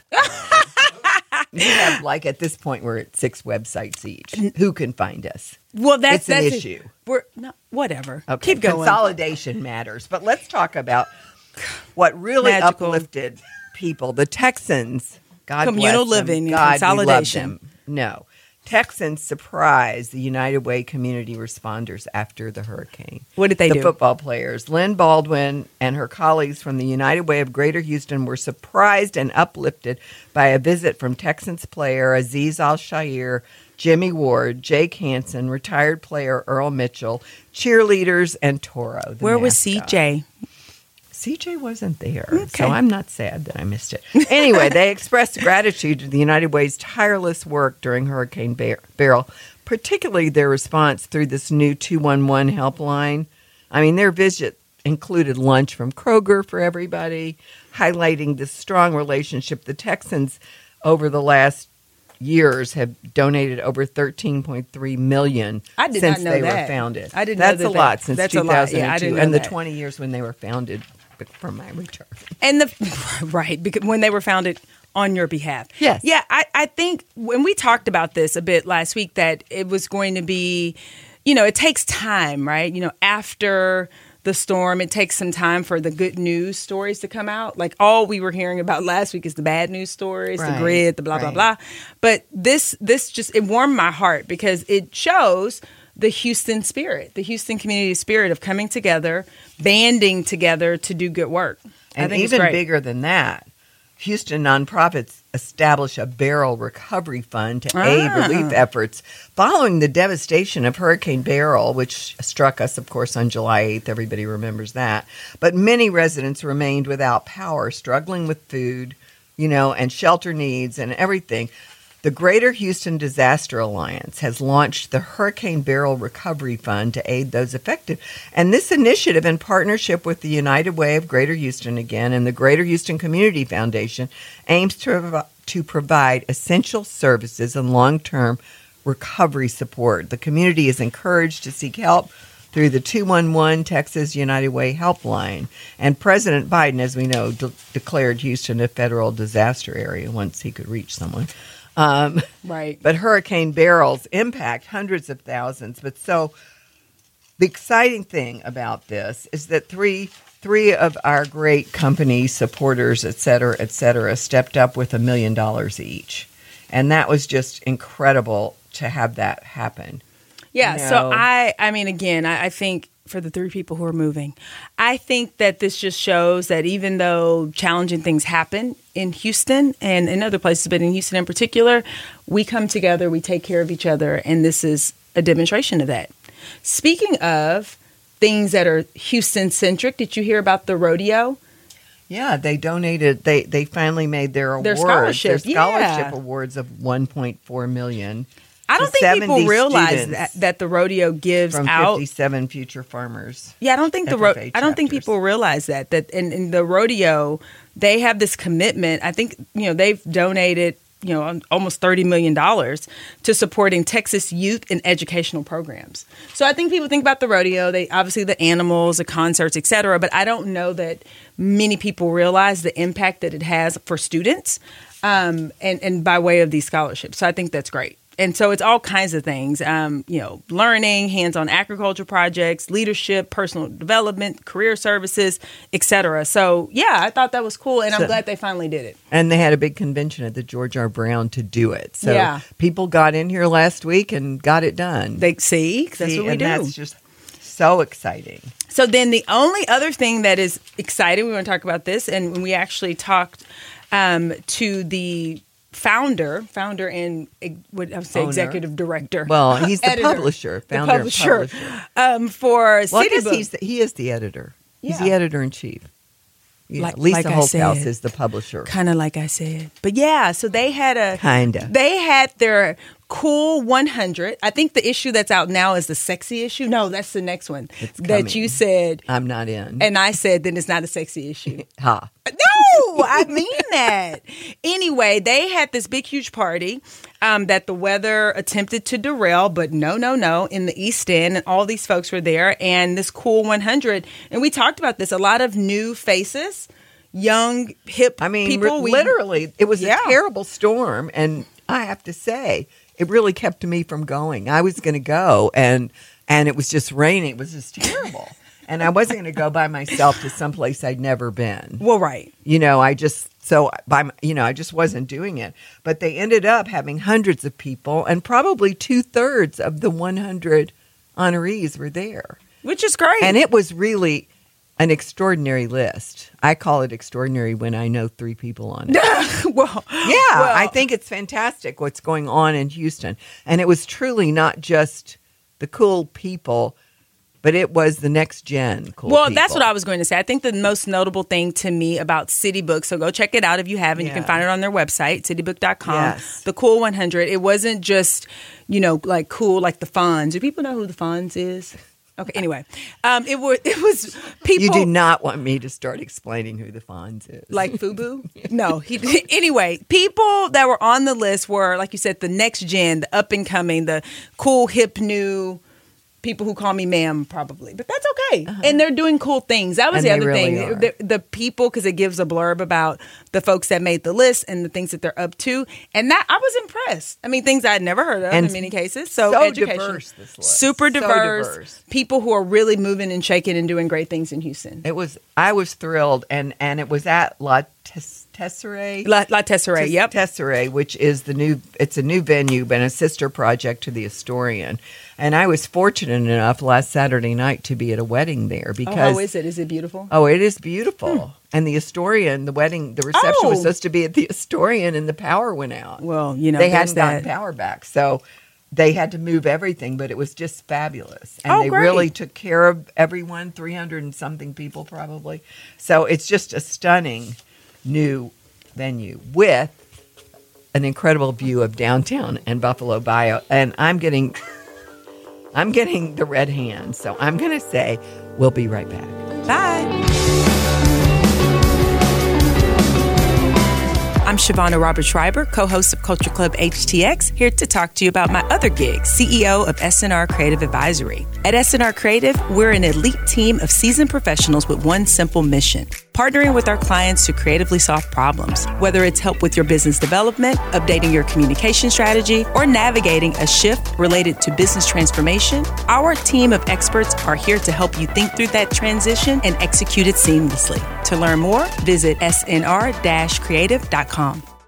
We have, at this point, we're at 6 websites each. Who can find us? Well, that's an that's issue. We're not, whatever. Okay. Keep going. Consolidation matters. But let's talk about what really Magical. uplifted people. The Texans, God Communal bless them. living and God, we love consolidation. them. No. Texans surprised the United Way community responders after the hurricane. What did they The do? football players, Lynn Baldwin and her colleagues from the United Way of Greater Houston, were surprised and uplifted by a visit from Texans player Aziz Al-Shair, Jimmy Ward, Jake Hansen, retired player Earl Mitchell, cheerleaders, and Toro. The Where was mascot. CJ? CJ wasn't there, Okay. so I'm not sad that I missed it. Anyway, they expressed gratitude to the United Way's tireless work during Hurricane Beryl, particularly their response through this new 211 helpline. I mean, their visit included lunch from Kroger for everybody, highlighting the strong relationship the Texans over the last years have donated over $13.3 million I did since not know they that. were founded. I didn't That's know a that. lot since That's a 2002 lot. Yeah, I didn't know and the that. 20 years when they were founded from my return. And right, because when they were founded on your behalf. Yes. Yeah, I think when we talked about this a bit last week that it was going to be, it takes time, right? After the storm, it takes some time for the good news stories to come out. Like all we were hearing about last week is the bad news stories, Right. the grid, the blah, blah, Right. blah. But this just, it warmed my heart because it shows the Houston spirit, the Houston community spirit of coming together, banding together to do good work. I And think it's even great. bigger than that, Houston nonprofits establish a Beryl recovery fund to aid relief efforts following the devastation of Hurricane Beryl, which struck us, of course, on July 8th. Everybody remembers that. But many residents remained without power, struggling with food, and shelter needs and everything. The Greater Houston Disaster Alliance has launched the Hurricane Beryl Recovery Fund to aid those affected. And this initiative, in partnership with the United Way of Greater Houston again and the Greater Houston Community Foundation, aims to provide essential services and long-term recovery support. The community is encouraged to seek help through the 211 Texas United Way helpline. And President Biden, as we know, declared Houston a federal disaster area once he could reach someone. Right. But Hurricane Beryl's impact hundreds of thousands. But so the exciting thing about this is that three of our great company supporters, et cetera, stepped up with $1 million each. And that was just incredible to have that happen. Yeah. No. So I mean, again, I think for the 3 people who are moving, I think that this just shows that even though challenging things happen in Houston and in other places, but in Houston in particular, we come together, we take care of each other, and this is a demonstration of that. Speaking of things that are Houston-centric, did you hear about the rodeo? Yeah, they donated. They finally made their awards, Their scholarship, scholarship yeah. awards of $1.4 million. I don't to think people 70 realize students that the rodeo gives from out 57 future farmers. Yeah, I don't think FFA I don't think chapters. people realize that in the rodeo they have this commitment. I think they've donated almost $30 million to supporting Texas youth and educational programs. So I think people think about the rodeo, they obviously the animals, the concerts, etc. But I don't know that many people realize the impact that it has for students, and by way of these scholarships. So I think that's great. And so it's all kinds of things, learning, hands-on agriculture projects, leadership, personal development, career services, etc. So, yeah, I thought that was cool, and I'm glad they finally did it. And they had a big convention at the George R. Brown to do it. So Yeah. people got in here last week and got it done. That's what we and do. that's just so exciting. So then the only other thing that is exciting, we want to talk about this, and we actually talked to the founder and what I would say Owner. executive director. Well, he's the Editor. publisher, The founder publisher. and publisher. For Well, I City guess Book. he is the editor. He's Yeah. the editor in chief. Yeah, Lisa I Holthouse said. is the publisher. Kind of like I said. But yeah, so they had Kinda. They had their Cool 100. I think the issue that's out now is the sexy issue. No, that's the next one. It's that coming. you said. I'm not in. And I said, then it's not a sexy issue. Ha. No, I mean that. Anyway, they had this big, huge party that the weather attempted to derail, but no, in the East End, and all these folks were there, and this Cool 100, and we talked about this, a lot of new faces, young, hip people. Literally, it was Yeah. a terrible storm, and I have to say, it really kept me from going. I was going to go, and it was just raining. It was just terrible. And I wasn't going to go by myself to someplace I'd never been. Well, right. I just wasn't doing it. But they ended up having hundreds of people, and probably 2/3 of the 100 honorees were there. Which is great. And it was really an extraordinary list. I call it extraordinary when I know 3 people on it. well, I think it's fantastic what's going on in Houston. And it was truly not just the cool people, but it was the next gen cool people. that's what I was going to say. I think the most notable thing to me about City Book, so go check it out if you haven't. You can find it on their website, citybook.com. Yes. The Cool 100. It wasn't just, like cool like the Fonz. Do people know who the Fonz is? Okay, anyway. It was people. You do not want me to start explaining who the Fonz is. Like FUBU? No. Anyway, people that were on the list were, like you said, the next gen, the up and coming, the cool, hip, new people who call me ma'am, probably. But that's okay. And they're doing cool things. That was And the they other really thing. are. The people, because it gives a blurb about the folks that made the list and the things that they're up to. And that I was impressed. I mean, things I'd never heard of And in many cases. So education. diverse, this list. Super So diverse. diverse. People who are really moving and shaking and doing great things in Houston. I was thrilled, and it was at La Tesserae. La Tesserae, yep. Tesserae, which is it's a new venue, but a sister project to the Astorian. And I was fortunate enough last Saturday night to be at a wedding there because. How is it? Is it beautiful? Oh, it is beautiful. And the Astorian, the reception was supposed to be at the Astorian, and the power went out. Well, they there's hadn't gotten that. power back, so they had to move everything. But it was just fabulous, and they great. really took care of everyone. 300 and something people, probably. So it's just a stunning new venue with an incredible view of downtown and Buffalo Bio. And I'm getting the red hand, so I'm going to say we'll be right back. Bye. I'm Shavonna Roberts-Schreiber, co-host of Culture Club HTX, here to talk to you about my other gig, CEO of SNR Creative Advisory. At SNR Creative, we're an elite team of seasoned professionals with one simple mission: partnering with our clients to creatively solve problems. Whether it's help with your business development, updating your communication strategy, or navigating a shift related to business transformation, our team of experts are here to help you think through that transition and execute it seamlessly. To learn more, visit snr-creative.com.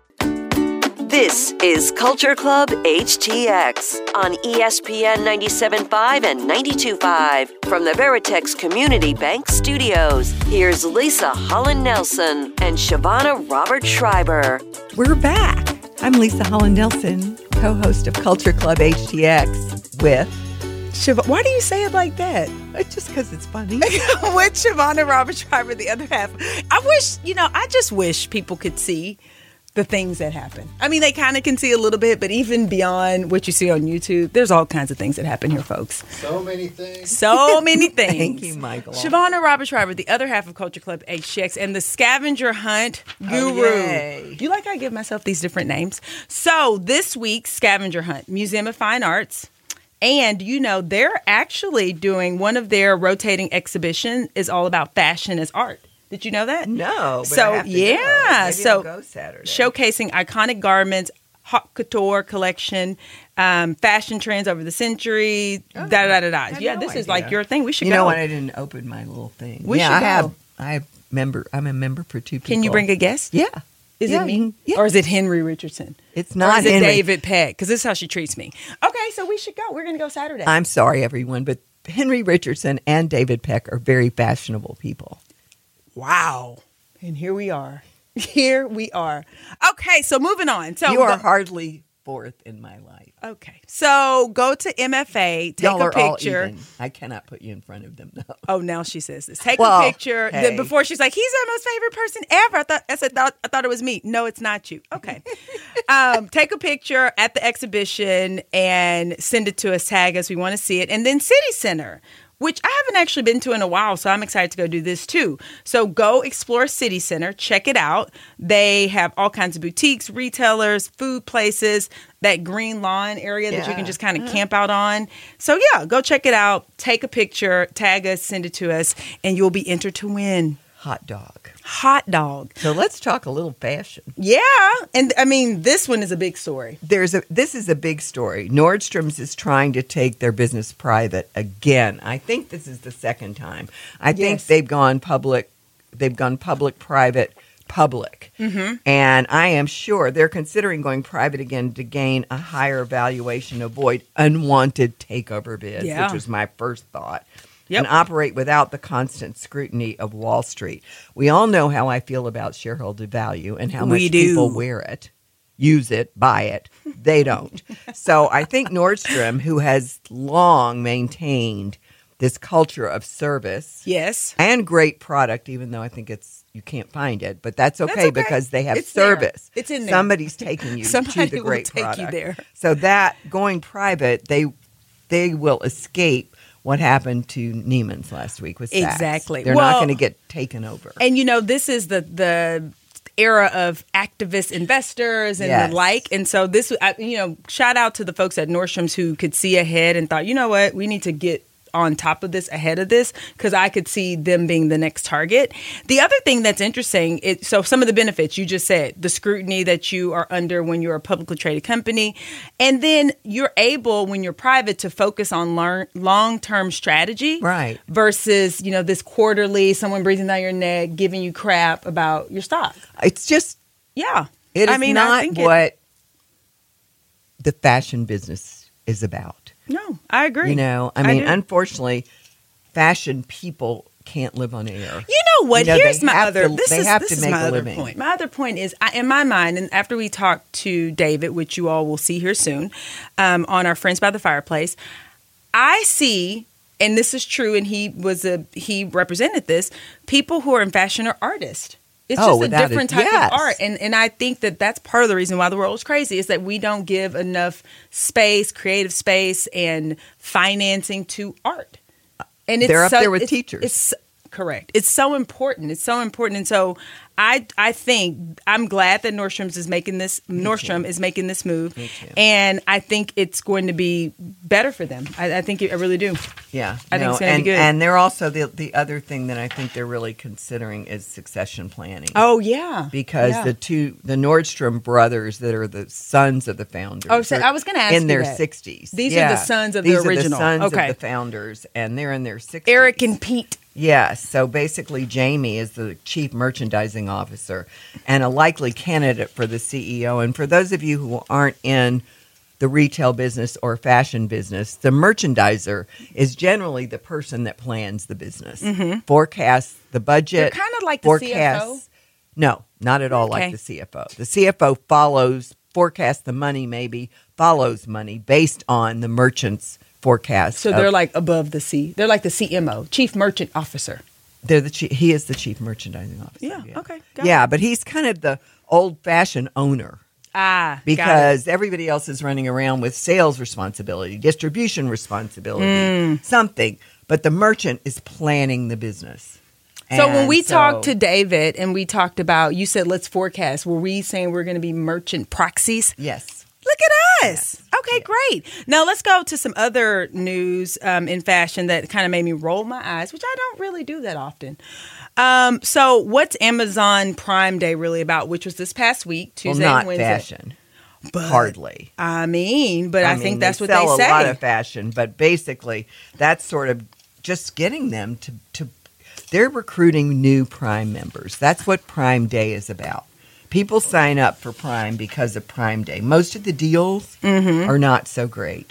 This is Culture Club HTX on ESPN 97.5 and 92.5 from the Veritex Community Bank Studios. Here's Lisa Holland Nelson and Shavonna Roberts-Schreiber. We're back. I'm Lisa Holland Nelson, co-host of Culture Club HTX with Why do you say it like that? just because it's funny. With Shavonna Roberts-Schreiber, the other half. I just wish people could see the things that happen. I mean, they kind of can see a little bit, but even beyond what you see on YouTube, there's all kinds of things that happen here, folks. So many things. So many things. Thank you, Michael. Shavonna Roberts-Schreiber, the other half of Culture Club HTX, and the scavenger hunt guru. yay. You like how I give myself these different names? So this week's scavenger hunt, Museum of Fine Arts. And, they're actually doing one of their rotating exhibition is all about fashion as art. Did you know that? No, but So, I have to yeah. go. Maybe So, I'll go Saturday. showcasing iconic garments, haute couture collection, fashion trends over the century, I Yeah, had this no is like idea. your thing. We should You go. know what? I didn't open my little thing. We should go. I'm a member for 2 people. Can you bring a guest? Yeah. Is Yeah, it me? yeah. Or is it Henry Richardson? It's Or not is it Henry. David Peck? Because this is how she treats me. Okay, so we should go. We're going to go Saturday. I'm sorry, everyone, but Henry Richardson and David Peck are very fashionable people. Wow. And here we are. Here we are. Okay, so moving on. So You are hardly fourth in my life. Okay. So go to MFA, take Y'all a are all picture. even. I cannot put you in front of them, though. Oh, now she says this. Take Well, a picture. hey. Before she's like, he's our most favorite person ever. I thought it was me. No, it's not you. Okay. Take a picture at the exhibition and send it to us. Tag us. We want to see it. And then City Center, which I haven't actually been to in a while, so I'm excited to go do this too. So go explore City Center, check it out. They have all kinds of boutiques, retailers, food places, that green lawn area that you can just kind of camp out on. So yeah, go check it out, take a picture, tag us, send it to us, and you'll be entered to win. Hot dog. Hot dog. So let's talk a little fashion. Yeah. And I mean, this one is a big story. This is a big story. Nordstrom's is trying to take their business private again. I think this is the second time. I think they've gone public. They've gone public. Mm-hmm. And I am sure they're considering going private again to gain a higher valuation, avoid unwanted takeover bids, which was my first thought. And operate without the constant scrutiny of Wall Street. We all know how I feel about shareholder value and how much people wear it, use it, buy it. They don't. So I think Nordstrom, who has long maintained this culture of service and great product, even though I think you can't find it, but that's okay because they have service. It's in there. Somebody's taking you to the great will take product. you there. So that going private, they will escape what happened to Neiman's last week with Saks. Exactly. They're not going to get taken over. And, this is the era of activist investors and the like. And so this, shout out to the folks at Nordstrom's who could see ahead and thought, you know what, we need to get on top of this, ahead of this, because I could see them being the next target. The other thing that's interesting, so some of the benefits you just said, the scrutiny that you are under when you're a publicly traded company, and then you're able, when you're private, to focus on long-term strategy, right? Versus, this quarterly, someone breathing down your neck, giving you crap about your stock. It's just, it is not what the fashion business is about. No, I agree. Unfortunately, fashion people can't live on air. You know what? Here's my other. They have to make a living. Point. My other point is, in my mind, and after we talk to David, which you all will see here soon, on our Friends by the Fireplace, I see, and this is true, and he represented this. People who are in fashion are artists. It's just a different type of art. And I think that's part of the reason why the world is crazy is that we don't give enough space, creative space, and financing to art. And they're up there with teachers. It's correct. It's so important. And so I think I'm glad that Nordstrom is making this move. Me too. And I think it's going to be better for them. I think I really do. Yeah. I think it's going to be good. And they're also the other thing that I think they're really considering is succession planning. Oh, yeah. Because the Nordstrom brothers that are the sons of the founders. Oh, so I was going to ask you in their that. 60s. These are the sons of the original. These are the sons of the founders, and they're in their 60s. Eric and Pete. Yes. So basically, Jamie is the chief merchandising officer and a likely candidate for the CEO. And for those of you who aren't in the retail business or fashion business, the merchandiser is generally the person that plans the business, forecasts the budget. They're kind of like the CFO. No, not at all like the CFO. The CFO forecasts the money, follows money based on the merchant's forecast. So they're like above the C. They're like the CMO, Chief Merchant Officer. He is the chief merchandising officer. Yeah. Okay. But he's kind of the old-fashioned owner. Because everybody else is running around with sales responsibility, distribution responsibility, something. But the merchant is planning the business. So when we talked to David and we talked about, you said let's forecast. Were we saying we're going to be merchant proxies? Yes. Look at us. Yes. Okay, great. Now let's go to some other news in fashion that kind of made me roll my eyes, which I don't really do that often. So what's Amazon Prime Day really about, which was this past week, Tuesday and Wednesday? Not fashion. Hardly. I think that's what they sell say. A lot of fashion, but basically that's sort of just getting them to they're recruiting new Prime members. That's what Prime Day is about. People sign up for Prime because of Prime Day. Most of the deals are not so great.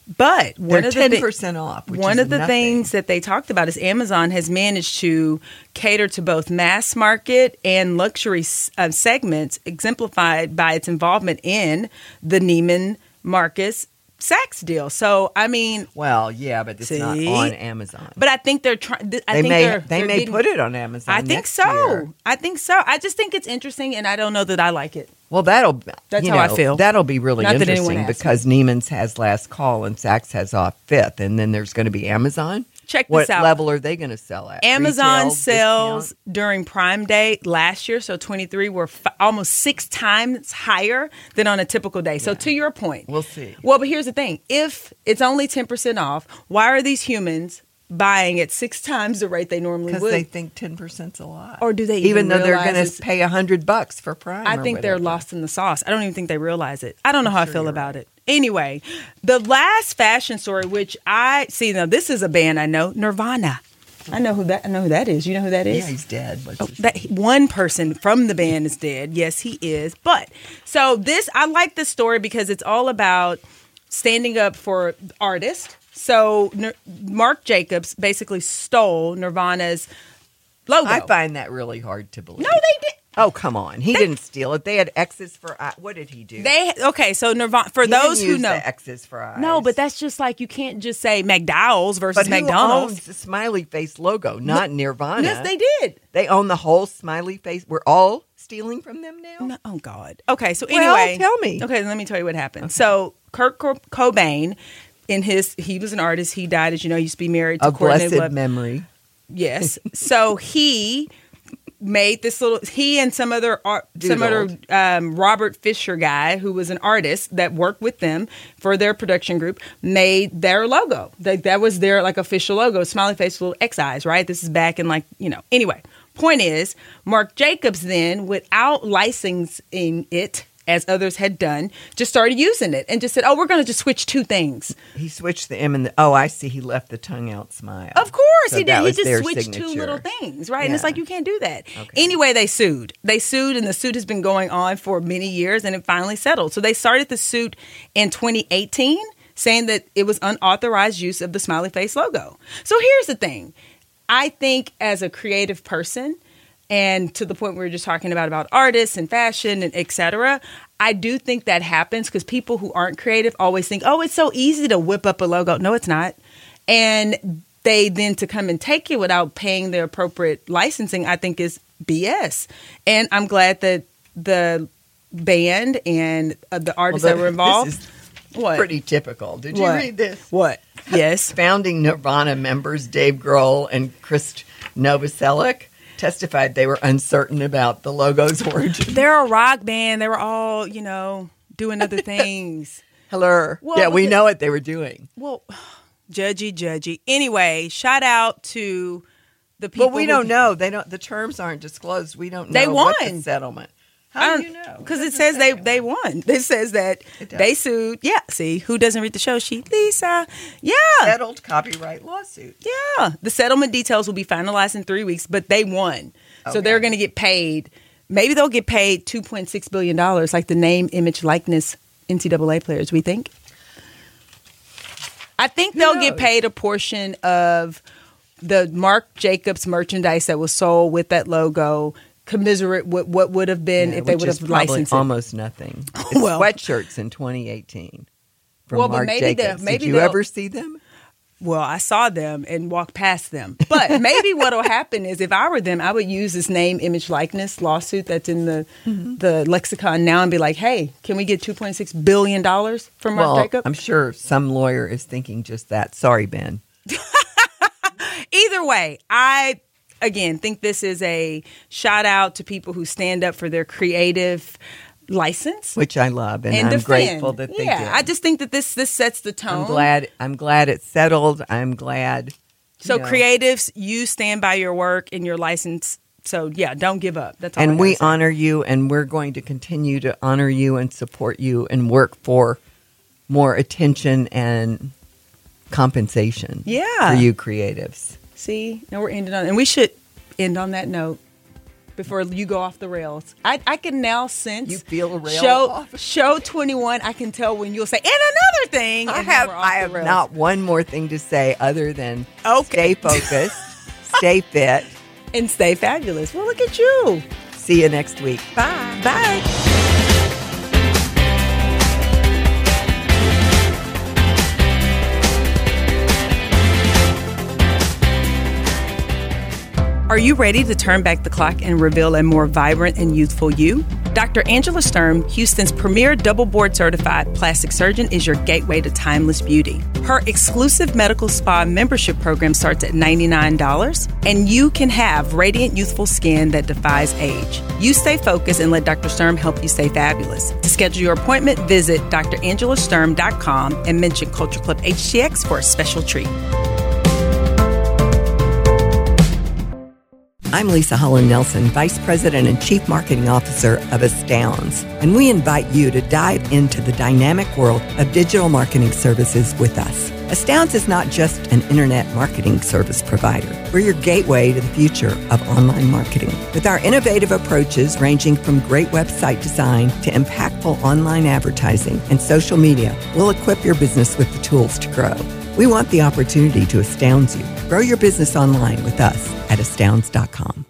But They're 10% off. One of the things that they talked about is Amazon has managed to cater to both mass market and luxury segments, exemplified by its involvement in the Neiman Marcus Saks deal. So, I mean, well, yeah, but it's not on Amazon. But I think they're trying. They may put it on Amazon. I think so. Year. I think so. I just think it's interesting, and I don't know that I like it. Well, that's how I feel. That'll be really Not that interesting because Neiman's has last call and Saks has off fifth, and then there's going to be Amazon. Check this what out. What level are they going to sell at? Amazon Retail, sales discount? during Prime Day last year, so 23, were almost 6 times higher than on a typical day. So to your point. We'll see. Well, but here's the thing. If it's only 10% off, why are these humans buying at 6 times the rate they normally would? Because they think 10%'s a lot. Or do they even though they're going to pay $100 for Prime? I think they're lost in the sauce. I don't even think they realize it. I don't know how I feel about it. Anyway, the last fashion story, which I see now, this is a band I know, Nirvana. I know who that is. You know who that is? Yeah, he's dead. One person from the band is dead. Yes, he is. But so I like this story because it's all about standing up for artists. So Marc Jacobs basically stole Nirvana's logo. I find that really hard to believe. No, they did. Oh, come on. He didn't steal it. They had X's for eyes. What did he do? So Nirvana, for those who know. The X's for eyes. No, but that's just like, you can't just say McDowell's versus but McDonald's. Owns the smiley face logo, not Nirvana. Yes, they did. They own the whole smiley face. We're all stealing from them now? No, oh, God. Okay, so anyway. Well, tell me. Okay, let me tell you what happened. Okay. So Kurt Cobain, he was an artist. He died, as you know, he used to be married to Courtney Love. Blessed memory. Yes. So he made this he and some other Robert Fisher guy who was an artist that worked with them for their production group, made their logo. That was their official logo, smiley face, little X eyes, right? This is back in anyway. Point is, Marc Jacobs then, without licensing it, as others had done, just started using it and just said, we're going to just switch 2 things. He switched the M and the, I see, he left the tongue out smile. Of course, so he did. He just switched signature. 2 little things, right? Yeah. And it's like, you can't do that. Okay. Anyway, they sued, and the suit has been going on for many years, and it finally settled. So they started the suit in 2018, saying that it was unauthorized use of the smiley face logo. So here's the thing. I think as a creative person, and to the point we were just talking about artists and fashion and et cetera, I do think that happens because people who aren't creative always think, it's so easy to whip up a logo. No, it's not. And they then to come and take it without paying the appropriate licensing, I think is BS. And I'm glad that the band and the artists that were involved. This is pretty typical. Did you read this? What? Yes. Founding Nirvana members Dave Grohl and Chris Novoselic testified they were uncertain about the logo's origin. They're a rock band. They were all, doing other things. Hello. Well, yeah, we know what they were doing. Well, judgy. Anyway, shout out to the people. But we don't know. They don't. The terms aren't disclosed. We don't know. They won the settlement. How do you know? Because it says they won. It says that they sued. Yeah. See, who doesn't read the show sheet? Lisa. Yeah. Settled copyright lawsuit. Yeah. The settlement details will be finalized in 3 weeks, but they won. Okay. So they're going to get paid. Maybe they'll get paid $2.6 billion, like the name, image, likeness NCAA players, we think. I think they'll get paid a portion of the Marc Jacobs merchandise that was sold with that logo, commiserate what would have been if they would have licensed it. Almost nothing. It's sweatshirts in 2018 from Marc Jacobs. Did you ever see them? Well, I saw them and walked past them. But maybe what will happen is if I were them, I would use this name, image, likeness lawsuit that's in the lexicon now and be like, hey, can we get $2.6 billion from Marc Jacobs? I'm sure some lawyer is thinking just that. Sorry, Ben. Either way, I again think this is a shout out to people who stand up for their creative license, which I love, and I'm grateful that they did. I just think that this sets the tone. I'm glad it's settled. I'm glad. So creatives, you stand by your work and your license. So yeah, don't give up. That's all. And we honor you, and we're going to continue to honor you and support you and work for more attention and compensation. For you creatives. See, now we're ending on, and we should end on that note. before you go off the rails. I can now sense. You feel a rail show 21. I can tell when you'll say, and another thing. I have not one more thing to say other than stay focused, stay fit, and stay fabulous. Well, look at you. See you next week. Bye. Bye. Are you ready to turn back the clock and reveal a more vibrant and youthful you? Dr. Angela Sturm, Houston's premier double board certified plastic surgeon, is your gateway to timeless beauty. Her exclusive medical spa membership program starts at $99, and you can have radiant, youthful skin that defies age. You stay focused and let Dr. Sturm help you stay fabulous. To schedule your appointment, visit drangelasturm.com and mention Culture Club HTX for a special treat. I'm Lisa Holland Nelson, Vice President and Chief Marketing Officer of Astounds, and we invite you to dive into the dynamic world of digital marketing services with us. Astounds is not just an internet marketing service provider. We're your gateway to the future of online marketing. With our innovative approaches ranging from great website design to impactful online advertising and social media, we'll equip your business with the tools to grow. We want the opportunity to astound you. Grow your business online with us at astounds.com.